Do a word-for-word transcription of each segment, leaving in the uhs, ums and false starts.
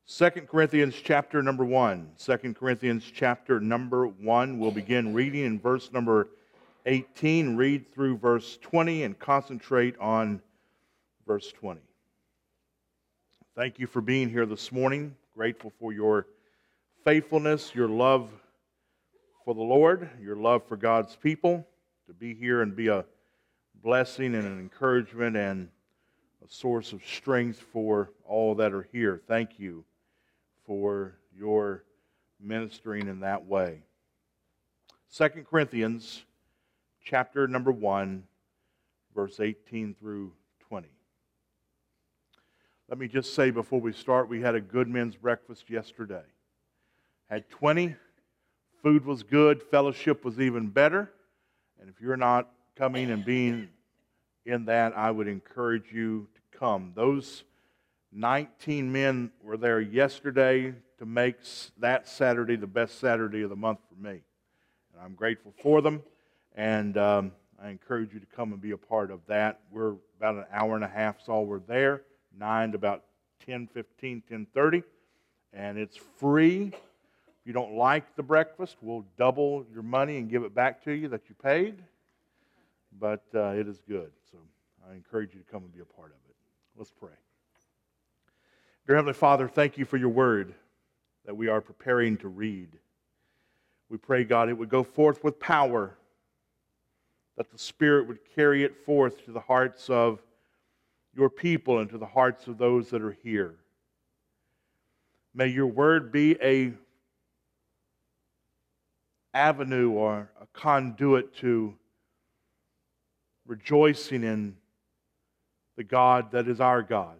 Second Corinthians chapter number one. Second Corinthians chapter number one. We'll begin reading in verse number eighteen. Read through verse twenty and concentrate on verse twenty. Thank you for being here this morning. Grateful for your faithfulness, your love for the Lord, your love for God's people. To be here and be a blessing and an encouragement and a source of strength for all that are here. Thank you for your ministering in that way. Second Corinthians chapter number one, verse eighteen through twenty. Let me just say before we start, we had a good men's breakfast yesterday. Had twenty. Food was good. Fellowship was even better. And if you're not coming and being in that, I would encourage you to come. Those nineteen men were there yesterday to make that Saturday the best Saturday of the month for me. And I'm grateful for them, and um, I encourage you to come and be a part of that. We're about an hour and a half, so we're there, nine to about ten fifteen, ten thirty, and it's free. If you don't like the breakfast, we'll double your money and give it back to you that you paid, but uh, it is good, so I encourage you to come and be a part of it. Let's pray. Dear Heavenly Father, thank you for your word that we are preparing to read. We pray, God, it would go forth with power, that the Spirit would carry it forth to the hearts of your people and to the hearts of those that are here. May your word be a avenue or a conduit to rejoicing in the God that is our God.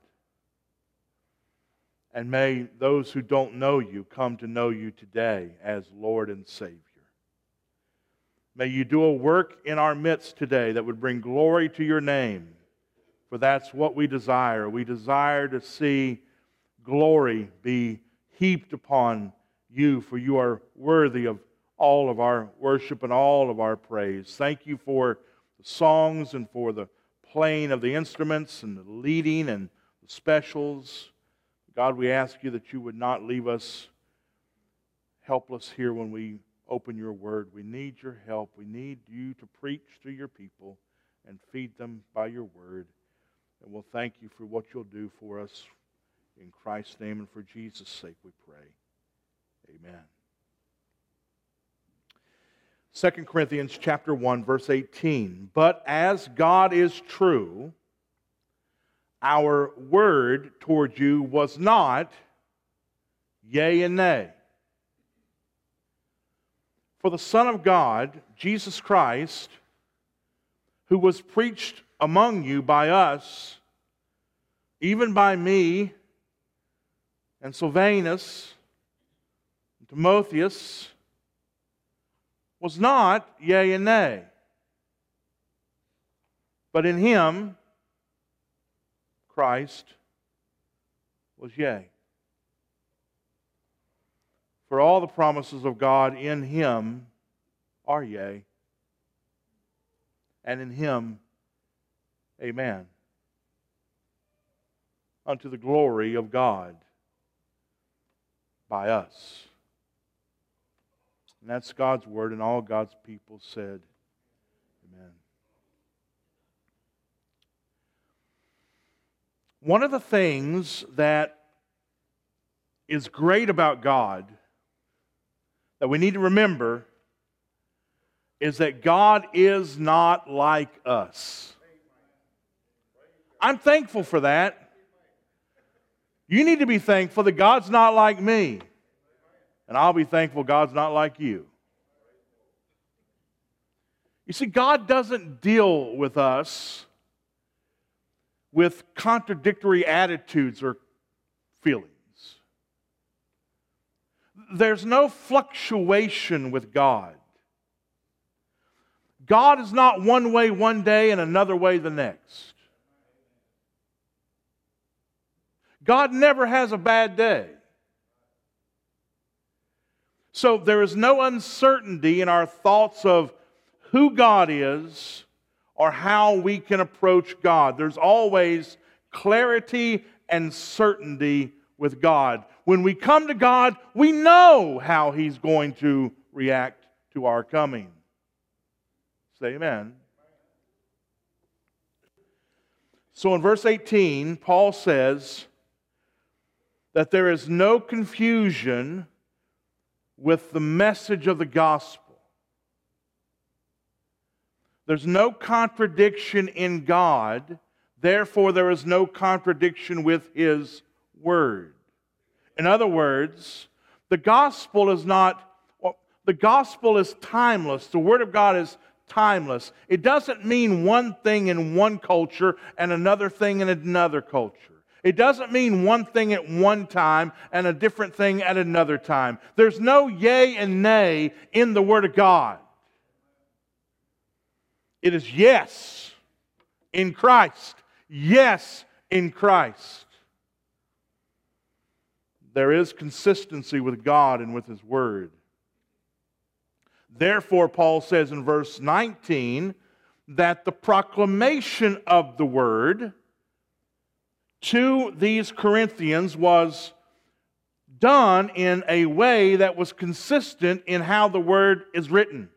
And may those who don't know you come to know you today as Lord and Savior. May you do a work in our midst today that would bring glory to your name, for that's what we desire. We desire to see glory be heaped upon you, for you are worthy of all of our worship and all of our praise. Thank you for the songs and for the playing of the instruments and the leading and the specials. God, we ask you that you would not leave us helpless here when we open your word. We need your help. We need you to preach to your people and feed them by your word. And we'll thank you for what you'll do for us. In Christ's name and for Jesus' sake we pray. Amen. Second Corinthians chapter one, verse eighteen. But as God is true, our word toward you was not yea and nay. For the Son of God, Jesus Christ, who was preached among you by us, even by me and Silvanus and Timotheus, was not yea and nay. But in him, Christ, was yea. For all the promises of God in him are yea, and in him, amen, unto the glory of God by us. And that's God's word, and all God's people said, amen. One of the things that is great about God that we need to remember is that God is not like us. I'm thankful for that. You need to be thankful that God's not like me. And I'll be thankful God's not like you. You see, God doesn't deal with us with contradictory attitudes or feelings. There's no fluctuation with God. God is not one way one day and another way the next. God never has a bad day. So there is no uncertainty in our thoughts of who God is or how we can approach God. There's always clarity and certainty with God. When we come to God, we know how He's going to react to our coming. Say amen. So in verse eighteen, Paul says that there is no confusion with the message of the gospel. There's no contradiction in God, therefore there is no contradiction with His Word. In other words, the gospel is not, well, the gospel is timeless. The Word of God is timeless. It doesn't mean one thing in one culture and another thing in another culture. It doesn't mean one thing at one time and a different thing at another time. There's no yea and nay in the Word of God. It is yes in Christ. Yes in Christ. There is consistency with God and with His Word. Therefore, Paul says in verse nineteen that the proclamation of the Word to these Corinthians was done in a way that was consistent in how the Word is written.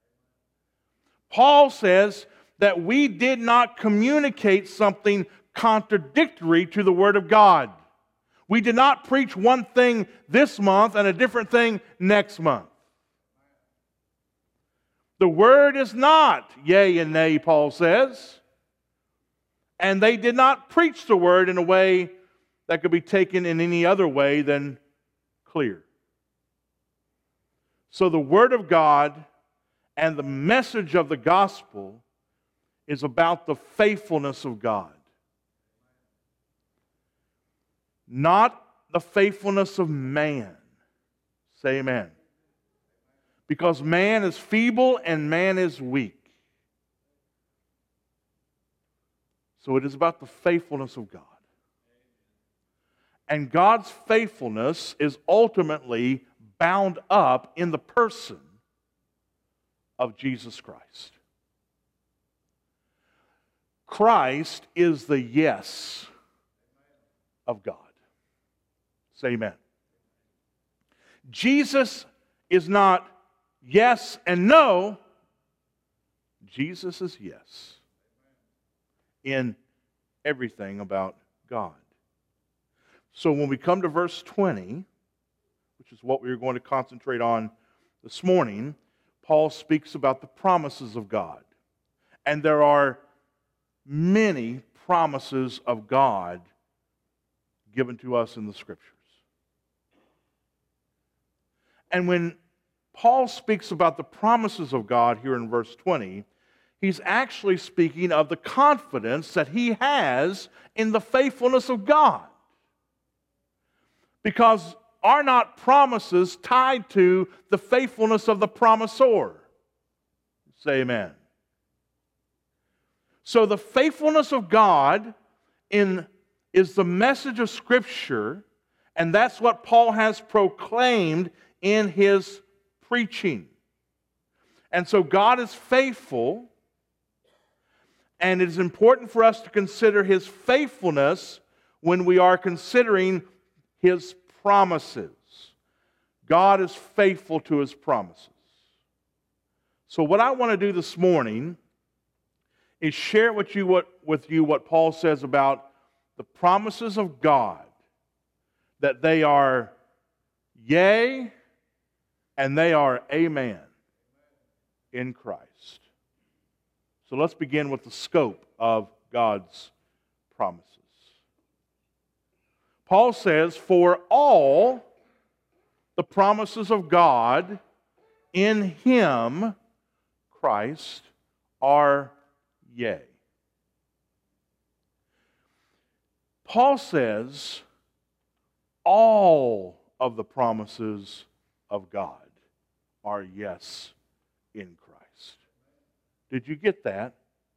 Paul says that we did not communicate something contradictory to the Word of God. We did not preach one thing this month and a different thing next month. The Word is not yea and nay, Paul says. And they did not preach the Word in a way that could be taken in any other way than clear. So the Word of God and the message of the gospel is about the faithfulness of God. Not the faithfulness of man. Say amen. Because man is feeble and man is weak. So it is about the faithfulness of God. And God's faithfulness is ultimately bound up in the person of Jesus Christ. Christ is the yes of God. Say amen. Jesus is not yes and no. Jesus is yes in everything about God. So when we come to verse twenty, which is what we are going to concentrate on this morning, Paul speaks about the promises of God. And there are many promises of God given to us in the Scriptures. And when Paul speaks about the promises of God here in verse twenty, he's actually speaking of the confidence that he has in the faithfulness of God. Because are not promises tied to the faithfulness of the promisor? Say amen. So the faithfulness of God in, is the message of Scripture, and that's what Paul has proclaimed in his preaching. And so God is faithful, and it is important for us to consider His faithfulness when we are considering His promises. God is faithful to His promises. So what I want to do this morning is share with you what, with you what Paul says about the promises of God, that they are yea and they are amen in Christ. So let's begin with the scope of God's promises. Paul says, for all the promises of God in Him, Christ, are yea. Paul says, all of the promises of God are yes in Christ. Did you get that?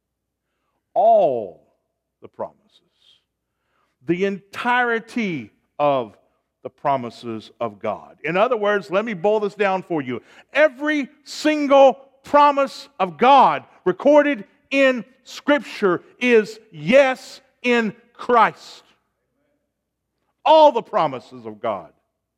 All the promises. The entirety of the promises of God. In other words, let me boil this down for you. Every single promise of God recorded in Scripture is yes in Christ. all the promises of God.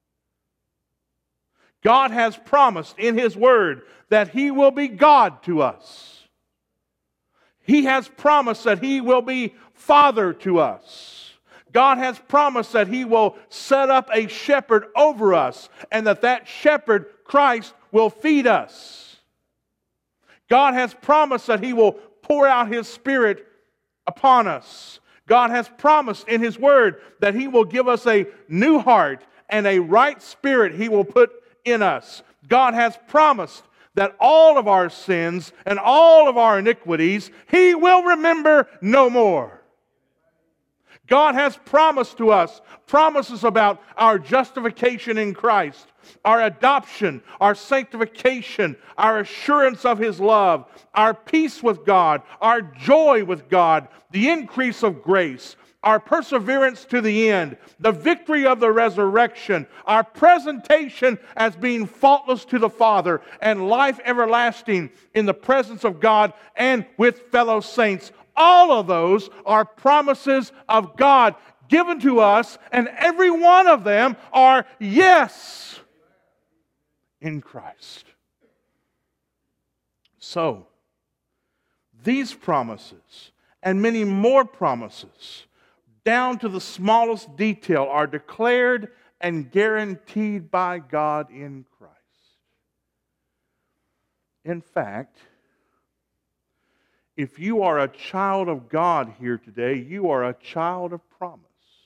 God has promised in His Word that He will be God to us. He has promised that He will be Father to us. God has promised that He will set up a shepherd over us, and that that shepherd, Christ, will feed us. God has promised that He will pour out His Spirit upon us. God has promised in His Word that He will give us a new heart and a right spirit He will put in us. God has promised that all of our sins and all of our iniquities He will remember no more. God has promised to us promises about our justification in Christ, our adoption, our sanctification, our assurance of His love, our peace with God, our joy with God, the increase of grace, our perseverance to the end, the victory of the resurrection, our presentation as being faultless to the Father, and life everlasting in the presence of God and with fellow saints. All of those are promises of God given to us, and every one of them are yes in Christ. So, these promises and many more promises, down to the smallest detail, are declared and guaranteed by God in Christ. In fact, if you are a child of God here today, you are a child of promise.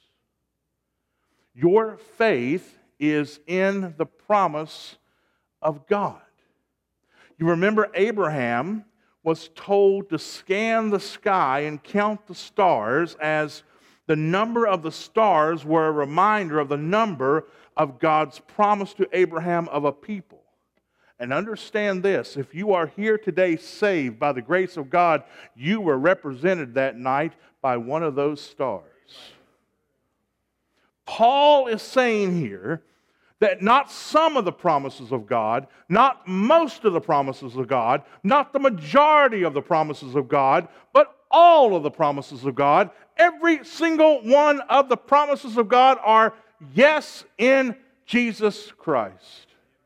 Your faith is in the promise of God. You remember Abraham was told to scan the sky and count the stars, as the number of the stars were a reminder of the number of God's promise to Abraham of a people. And understand this, if you are here today saved by the grace of God, you were represented that night by one of those stars. Paul is saying here that not some of the promises of God, not most of the promises of God, not the majority of the promises of God, but all of the promises of God, every single one of the promises of God are yes in Jesus Christ.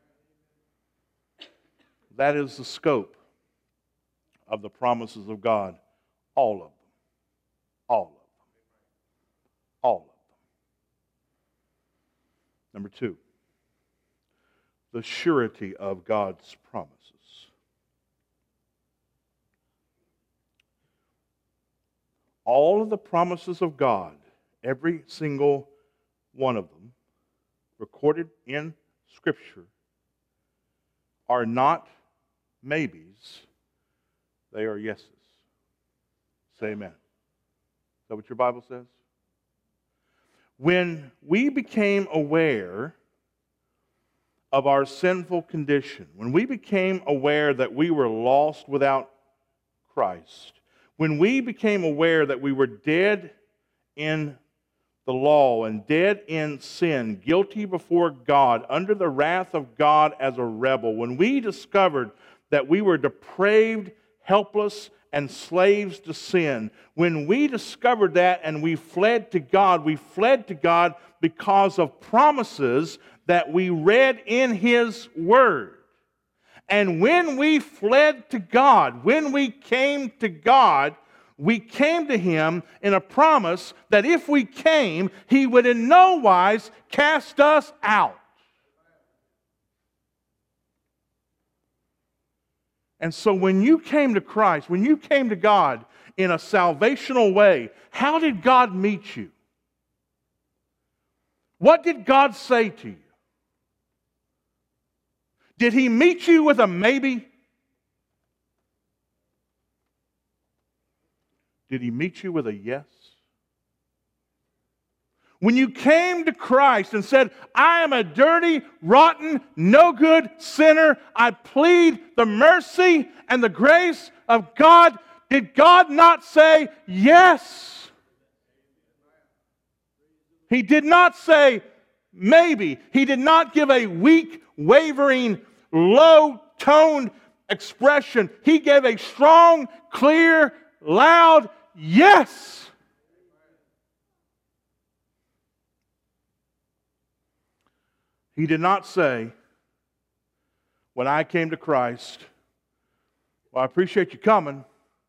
That is the scope of the promises of God. All of them. All of them. All of them. Number two, the surety of God's promises. All of the promises of God, every single one of them, recorded in Scripture, are not maybes, they are yeses. Say amen. Is that what your Bible says? When we became aware of our sinful condition, when we became aware that we were lost without Christ, when we became aware that we were dead in the law and dead in sin, guilty before God, under the wrath of God as a rebel, when we discovered that we were depraved, helpless, and slaves to sin, when we discovered that and we fled to God, we fled to God because of promises that we read in His Word. And when we fled to God, when we came to God, we came to Him in a promise that if we came, He would in no wise cast us out. And so when you came to Christ, when you came to God in a salvational way, how did God meet you? What did God say to you? Did He meet you with a maybe? Did He meet you with a yes? When you came to Christ and said, I am a dirty, rotten, no good sinner, I plead the mercy and the grace of God, did God not say yes? He did not say maybe. He did not give a weak, wavering, low-toned expression. He gave a strong, clear, loud yes. He did not say, when I came to Christ, well, I appreciate you coming.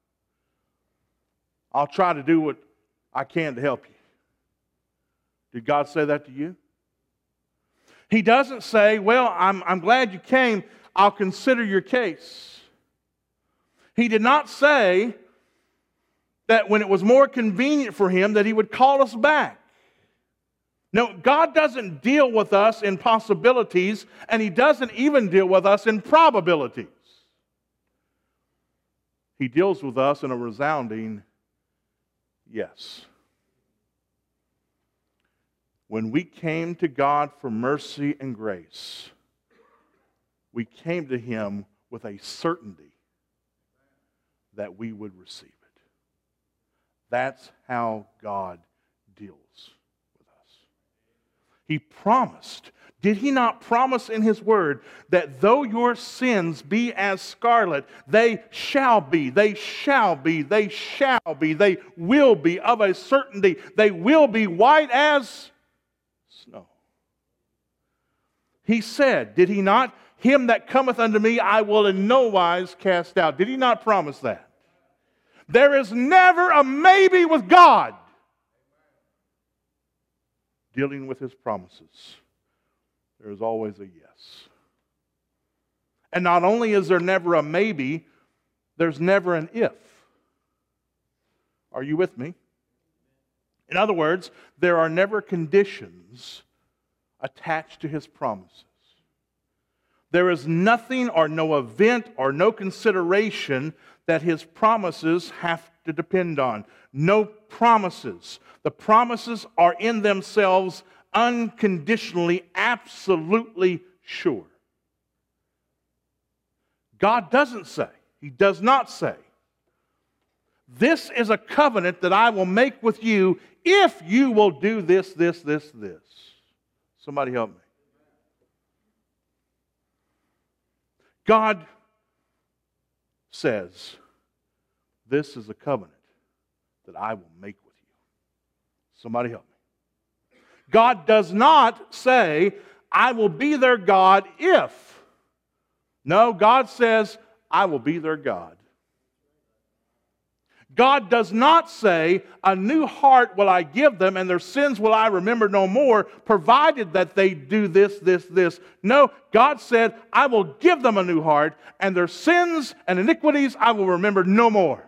I'll try to do what I can to help you. Did God say that to you? He doesn't say, well, I'm, I'm glad you came. I'll consider your case. He did not say that when it was more convenient for him that he would call us back. No, God doesn't deal with us in possibilities, and he doesn't even deal with us in probabilities. He deals with us in a resounding yes. When we came to God for mercy and grace, we came to him with a certainty that we would receive it. That's how God deals with us. He promised. Did he not promise in his word that though your sins be as scarlet, they shall be, they shall be, they shall be, they will be of a certainty. They will be white as snow. He said, did he not? Him that cometh unto me I will in no wise cast out. Did he not promise that? There is never a maybe with God dealing with his promises. There is always a yes. And not only is there never a maybe, there's never an if. Are you with me? In other words, there are never conditions attached to his promises. There is nothing or no event or no consideration that his promises have to depend on. No promises. The promises are in themselves unconditionally, absolutely sure. God doesn't say, he does not say, this is a covenant that I will make with you if you will do this, this, this, this. Somebody help me. God says, this is a covenant that I will make with you. Somebody help me. God does not say, I will be their God if. No, God says, I will be their God. God does not say, a new heart will I give them, and their sins will I remember no more, provided that they do this, this, this. No, God said, I will give them a new heart, and their sins and iniquities I will remember no more.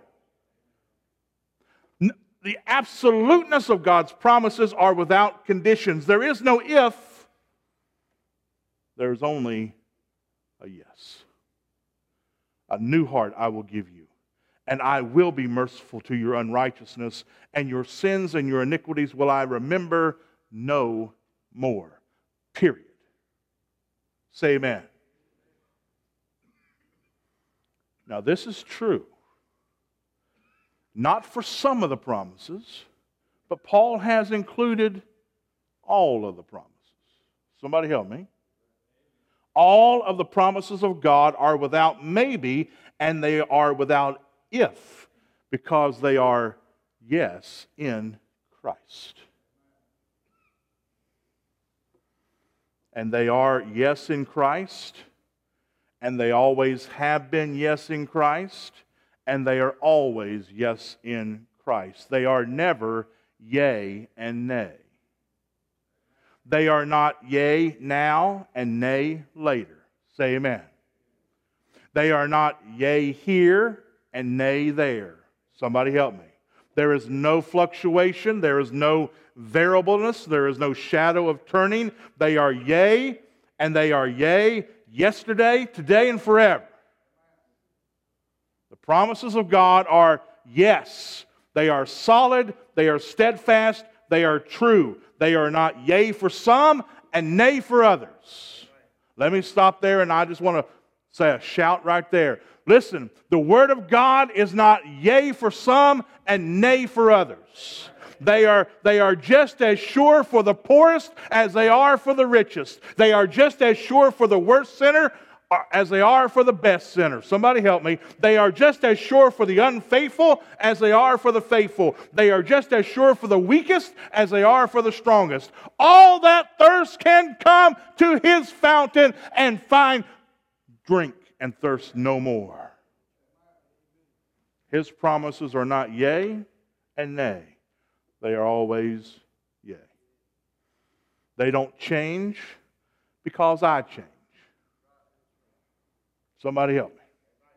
The absoluteness of God's promises are without conditions. There is no if. There's only a yes. A new heart I will give you, and I will be merciful to your unrighteousness, and your sins and your iniquities will I remember no more. Period. Say amen. Now this is true. Not for some of the promises, but Paul has included all of the promises. Somebody help me. All of the promises of God are without maybe, and they are without if, because they are yes in Christ. And they are yes in Christ, and they always have been yes in Christ, and they are always yes in Christ. They are never yea and nay. They are not yea now and nay later. Say amen. They are not yea here and nay there. Somebody help me. There is no fluctuation. There is no variableness. There is no shadow of turning. They are yea and they are yea yesterday, today, and forever. The promises of God are yes. They are solid. They are steadfast. They are true. They are not yea for some and nay for others. Let me stop there, and I just want to say a shout right there. Listen, the Word of God is not yea for some and nay for others. They are, they are just as sure for the poorest as they are for the richest. They are just as sure for the worst sinner as they are for the best sinner. Somebody help me. They are just as sure for the unfaithful as they are for the faithful. They are just as sure for the weakest as they are for the strongest. All that thirst can come to his fountain and find drink and thirst no more. His promises are not yea and nay. They are always yea. They don't change because I change. Somebody help me.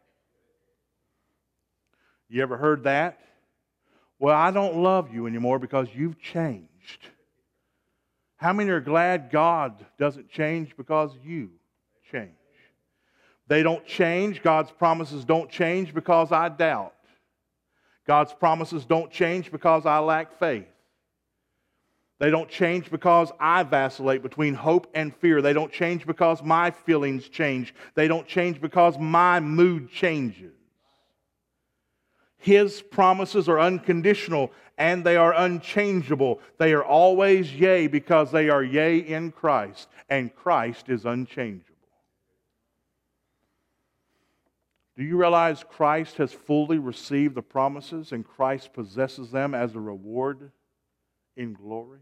You ever heard that? Well, I don't love you anymore because you've changed. How many are glad God doesn't change because you change? They don't change. God's promises don't change because I doubt. God's promises don't change because I lack faith. They don't change because I vacillate between hope and fear. They don't change because my feelings change. They don't change because my mood changes. His promises are unconditional and they are unchangeable. They are always yea because they are yea in Christ, and Christ is unchangeable. Do you realize Christ has fully received the promises and Christ possesses them as a reward in glory?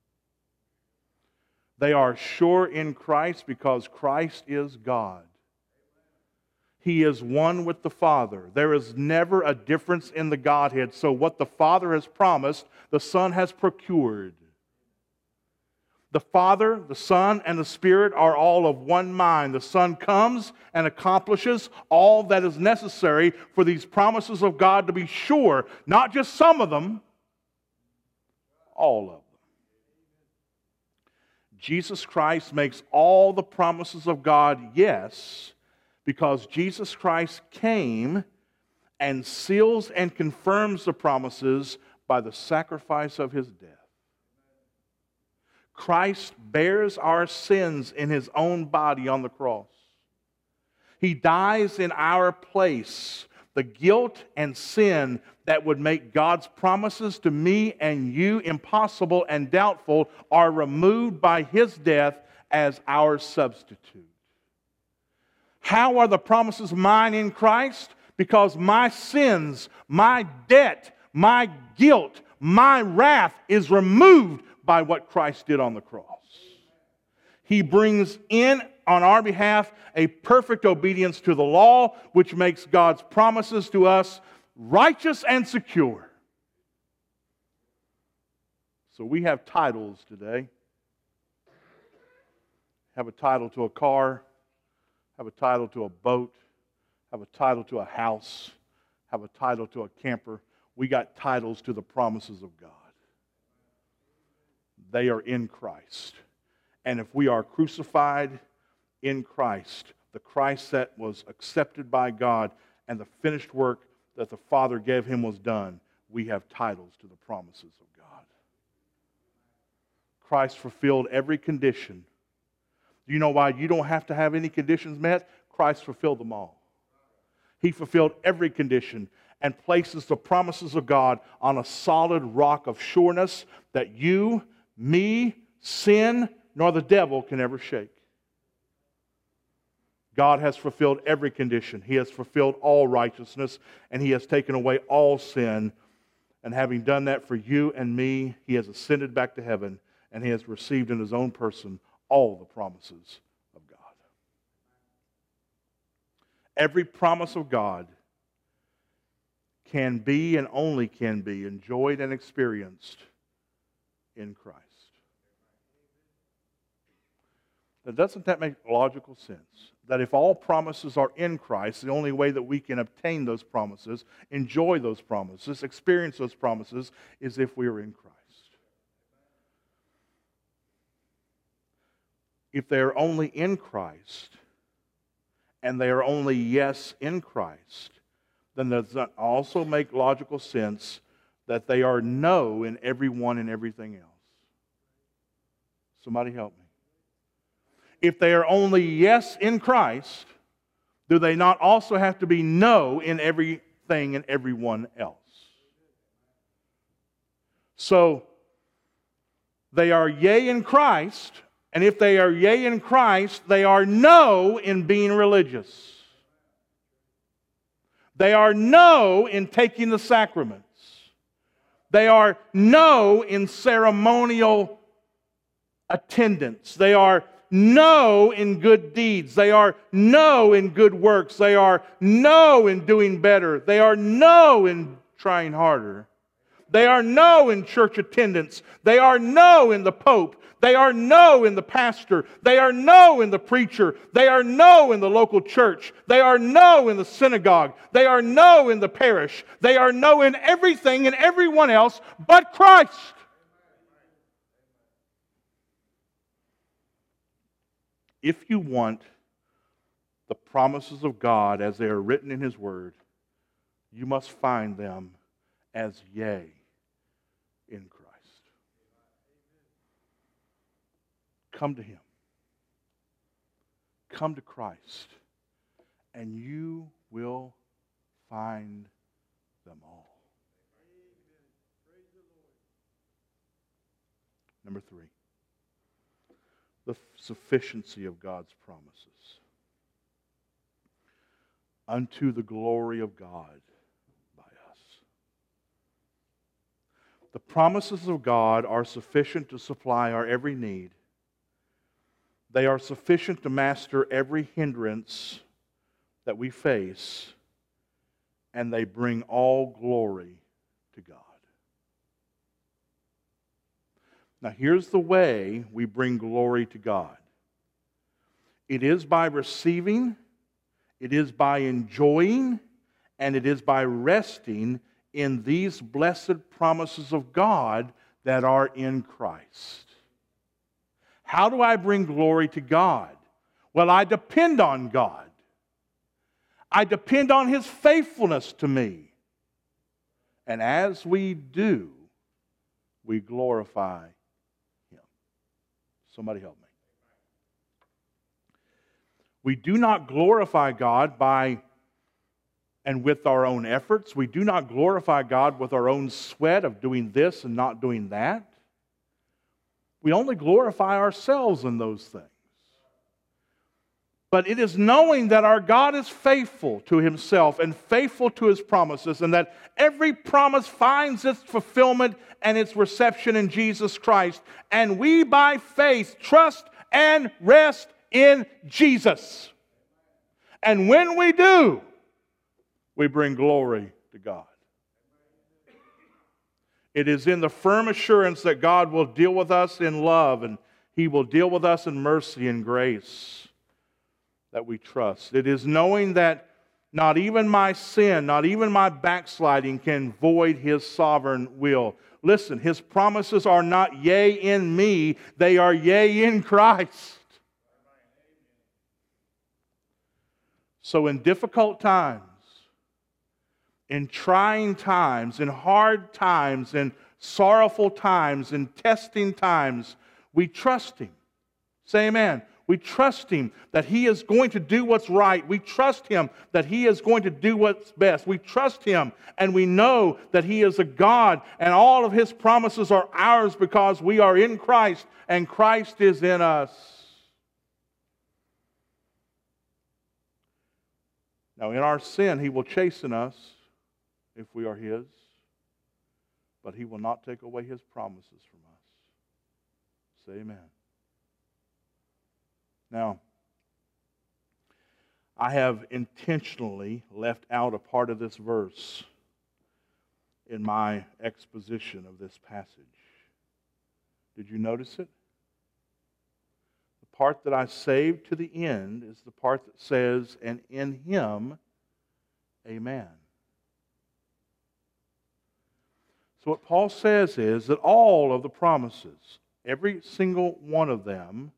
They are sure in Christ because Christ is God. He is one with the Father. There is never a difference in the Godhead. So what the Father has promised, the Son has procured. The Father, the Son, and the Spirit are all of one mind. The Son comes and accomplishes all that is necessary for these promises of God to be sure. Not just some of them, all of them. Jesus Christ makes all the promises of God yes, because Jesus Christ came and seals and confirms the promises by the sacrifice of His death. Christ bears our sins in His own body on the cross. He dies in our place. The guilt and sin that would make God's promises to me and you impossible and doubtful are removed by His death as our substitute. How are the promises mine in Christ? Because my sins, my debt, my guilt, my wrath is removed by what Christ did on the cross. He brings in on our behalf a perfect obedience to the law, which makes God's promises to us righteous and secure. So we have titles today. Have a title to a car, have a title to a boat, have a title to a house, have a title to a camper. We got titles to the promises of God. They are in Christ. And if we are crucified in Christ, the Christ that was accepted by God and the finished work that the Father gave Him was done, we have titles to the promises of God. Christ fulfilled every condition. Do you know why you don't have to have any conditions met? Christ fulfilled them all. He fulfilled every condition and places the promises of God on a solid rock of sureness that you, me, sin, nor the devil can ever shake. God has fulfilled every condition. He has fulfilled all righteousness, and He has taken away all sin. And having done that for you and me, He has ascended back to heaven, and He has received in His own person all the promises of God. Every promise of God can be and only can be enjoyed and experienced in Christ. Now, doesn't that make logical sense? That if all promises are in Christ, the only way that we can obtain those promises, enjoy those promises, experience those promises, is if we are in Christ. If they are only in Christ, and they are only yes in Christ, then does that also make logical sense that they are no in everyone and everything else? Somebody help me. If they are only yes in Christ, do they not also have to be no in everything and everyone else? So, they are yea in Christ, and if they are yea in Christ, they are no in being religious. They are no in taking the sacraments. They are no in ceremonial attendance. They are no in good deeds. They are no in good works. They are no in doing better. They are no in trying harder. They are no in church attendance. They are no in the Pope. They are no in the pastor. They are no in the preacher. They are no in the local church. They are no in the synagogue. They are no in the parish. They are no in everything and everyone else but Christ. If you want the promises of God as they are written in His Word, you must find them as yea in Christ. Come to Him. Come to Christ, and you will find them all. Number three, the sufficiency of God's promises. Unto the glory of God by us. The promises of God are sufficient to supply our every need. They are sufficient to master every hindrance that we face, and they bring all glory to God. Now, here's the way we bring glory to God. It is by receiving, it is by enjoying, and it is by resting in these blessed promises of God that are in Christ. How do I bring glory to God? Well, I depend on God. I depend on His faithfulness to me. And as we do, we glorify Him. Somebody help me. We do not glorify God by and with our own efforts. We do not glorify God with our own sweat of doing this and not doing that. We only glorify ourselves in those things. But it is knowing that our God is faithful to Himself and faithful to His promises, and that every promise finds its fulfillment and its reception in Jesus Christ. And we, by faith, trust and rest in Jesus. And when we do, we bring glory to God. It is in the firm assurance that God will deal with us in love and He will deal with us in mercy and grace that we trust. It is knowing that not even my sin, not even my backsliding can void His sovereign will. Listen, His promises are not yea in me, they are yea in Christ. So in difficult times, in trying times, in hard times, in sorrowful times, in testing times, we trust Him. Say amen. We trust Him that He is going to do what's right. We trust Him that He is going to do what's best. We trust Him, and we know that He is a God, and all of His promises are ours because we are in Christ, and Christ is in us. Now, in our sin, He will chasten us if we are His, but He will not take away His promises from us. Say amen. Now, I have intentionally left out a part of this verse in my exposition of this passage. Did you notice it? The part that I saved to the end is the part that says, and in Him, amen. So what Paul says is that all of the promises, every single one of them,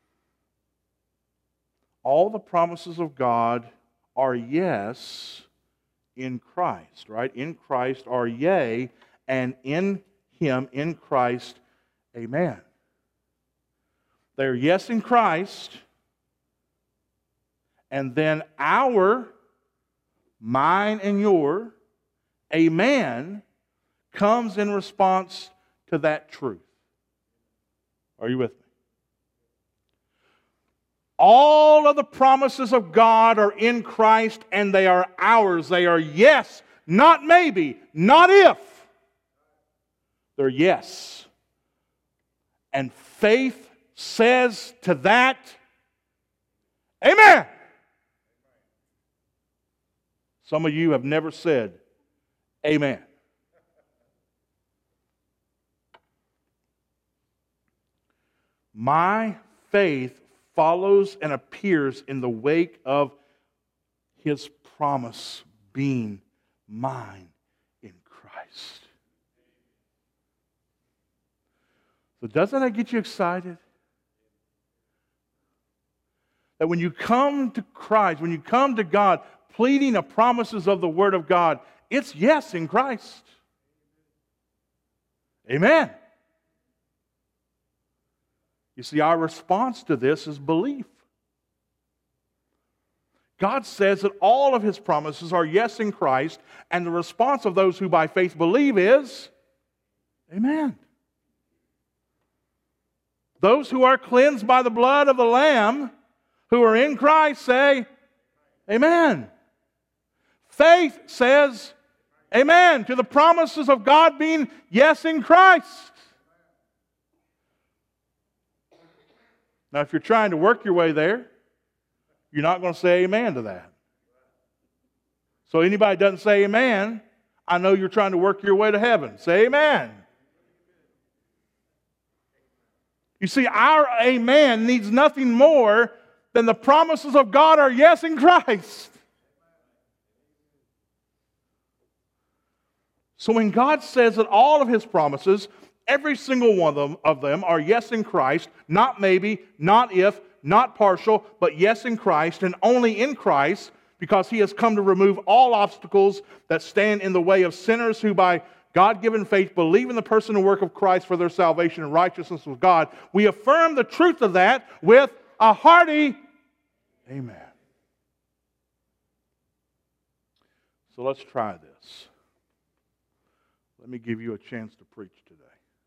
all the promises of God are yes in Christ, right? In Christ are yea, and in Him, in Christ, amen. They're yes in Christ, and then our, mine and your, amen, comes in response to that truth. Are you with me? All of the promises of God are in Christ, and they are ours. They are yes, not maybe, not if. They're yes. And faith says to that, amen. Some of you have never said amen. My faith follows and appears in the wake of His promise being mine in Christ. So doesn't that get you excited? That when you come to Christ, when you come to God, pleading the promises of the Word of God, it's yes in Christ. Amen. You see, our response to this is belief. God says that all of His promises are yes in Christ, and the response of those who by faith believe is, amen. Those who are cleansed by the blood of the Lamb, who are in Christ, say, amen. Faith says, amen, to the promises of God being yes in Christ. Now, if you're trying to work your way there, you're not going to say amen to that. So anybody doesn't say amen, I know you're trying to work your way to heaven. Say amen. You see, our amen needs nothing more than the promises of God are yes in Christ. So when God says that all of His promises, every single one of them, of them are yes in Christ, not maybe, not if, not partial, but yes in Christ, and only in Christ, because He has come to remove all obstacles that stand in the way of sinners who by God-given faith believe in the person and work of Christ for their salvation and righteousness with God. We affirm the truth of that with a hearty amen. So let's try this. Let me give you a chance to preach today.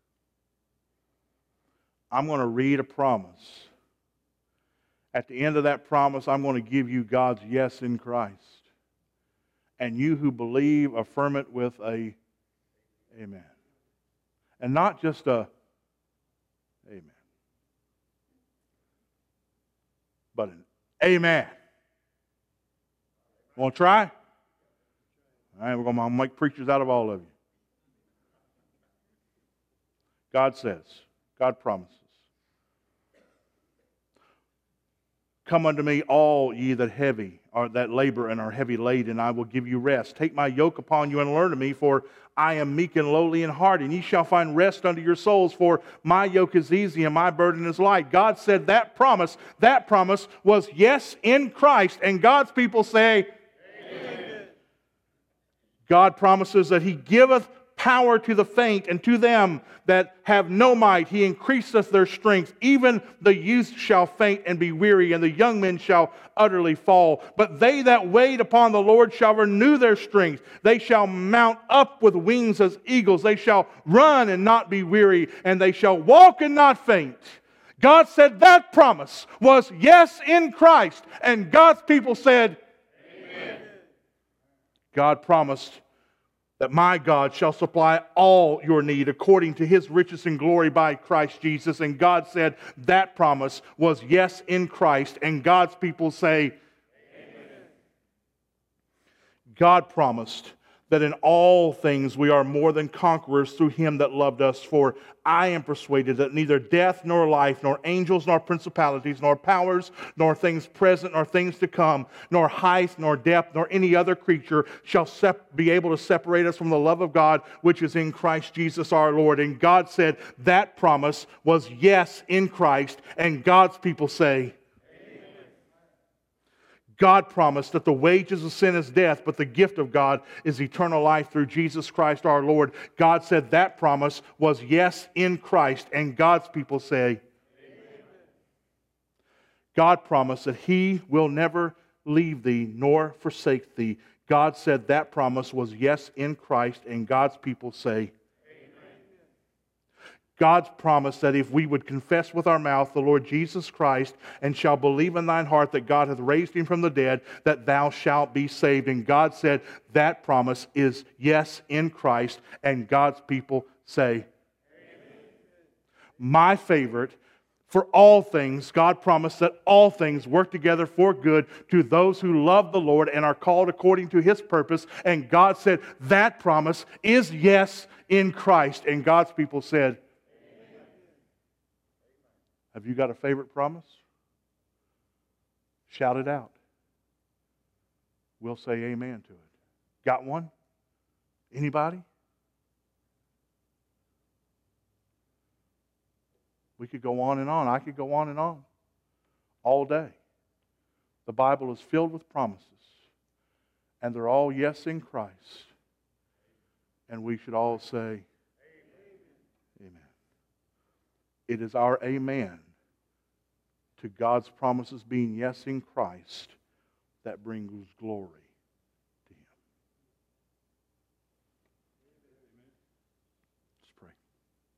I'm going to read a promise. At the end of that promise, I'm going to give you God's yes in Christ. And you who believe, affirm it with a amen. And not just a amen, but an amen. Want to try? All right, we're going to make preachers out of all of you. God says, God promises, come unto me, all ye that heavy or that labor and are heavy laden, and I will give you rest. Take my yoke upon you and learn of me, for I am meek and lowly in heart, and ye shall find rest unto your souls, for my yoke is easy and my burden is light. God said that promise, that promise was yes in Christ, and God's people say, amen. God promises that He giveth power to the faint, and to them that have no might He increaseth their strength. Even the youth shall faint and be weary, and the young men shall utterly fall. But they that wait upon the Lord shall renew their strength. They shall mount up with wings as eagles. They shall run and not be weary, and they shall walk and not faint. God said that promise was yes in Christ, and God's people said, amen. God promised that my God shall supply all your need according to His riches and glory by Christ Jesus. And God said that promise was yes in Christ. And God's people say, amen. God promised that in all things we are more than conquerors through Him that loved us. For I am persuaded that neither death nor life, nor angels nor principalities, nor powers, nor things present, nor things to come, nor height, nor depth, nor any other creature shall sep- be able to separate us from the love of God, which is in Christ Jesus our Lord. And God said that promise was yes in Christ, and God's people say, God promised that the wages of sin is death, but the gift of God is eternal life through Jesus Christ our Lord. God said that promise was yes in Christ, and God's people say, amen. God promised that He will never leave thee nor forsake thee. God said that promise was yes in Christ, and God's people say, God's promise that if we would confess with our mouth the Lord Jesus Christ and shall believe in thine heart that God hath raised Him from the dead, that thou shalt be saved. And God said that promise is yes in Christ, and God's people say, amen. My favorite For all things, God promised that all things work together for good to those who love the Lord and are called according to His purpose. And God said that promise is yes in Christ. And God's people said, amen. Have you got a favorite promise? Shout it out. We'll say amen to it. Got one? Anybody? We could go on and on. I could go on and on all day. The Bible is filled with promises, and they're all yes in Christ. And we should all say, amen. Amen. It is our amen to God's promises being yes in Christ that brings glory